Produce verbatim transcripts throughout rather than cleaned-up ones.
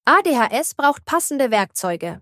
A D H S braucht passende Werkzeuge.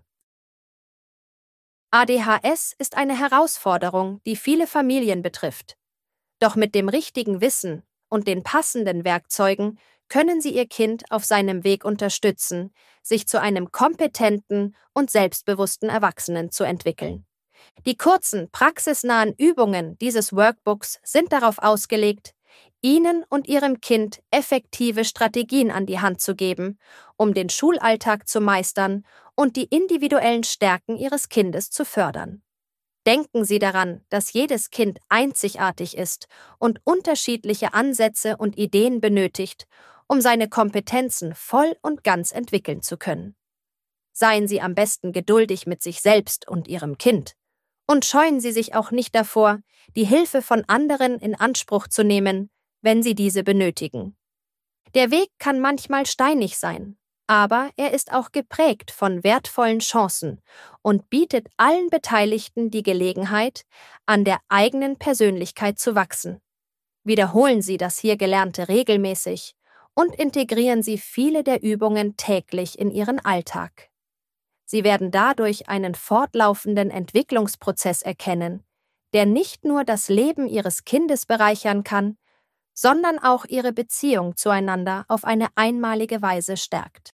A D H S ist eine Herausforderung, die viele Familien betrifft. Doch mit dem richtigen Wissen und den passenden Werkzeugen können Sie Ihr Kind auf seinem Weg unterstützen, sich zu einem kompetenten und selbstbewussten Erwachsenen zu entwickeln. Die kurzen, praxisnahen Übungen dieses Workbooks sind darauf ausgelegt, Ihnen und Ihrem Kind effektive Strategien an die Hand zu geben, um den Schulalltag zu meistern und die individuellen Stärken Ihres Kindes zu fördern. Denken Sie daran, dass jedes Kind einzigartig ist und unterschiedliche Ansätze und Ideen benötigt, um seine Kompetenzen voll und ganz entwickeln zu können. Seien Sie am besten geduldig mit sich selbst und Ihrem Kind und scheuen Sie sich auch nicht davor, die Hilfe von anderen in Anspruch zu nehmen, wenn Sie diese benötigen. Der Weg kann manchmal steinig sein, aber er ist auch geprägt von wertvollen Chancen und bietet allen Beteiligten die Gelegenheit, an der eigenen Persönlichkeit zu wachsen. Wiederholen Sie das hier Gelernte regelmäßig und integrieren Sie viele der Übungen täglich in Ihren Alltag. Sie werden dadurch einen fortlaufenden Entwicklungsprozess erkennen, der nicht nur das Leben Ihres Kindes bereichern kann, sondern auch Ihre Beziehung zueinander auf eine einmalige Weise stärkt.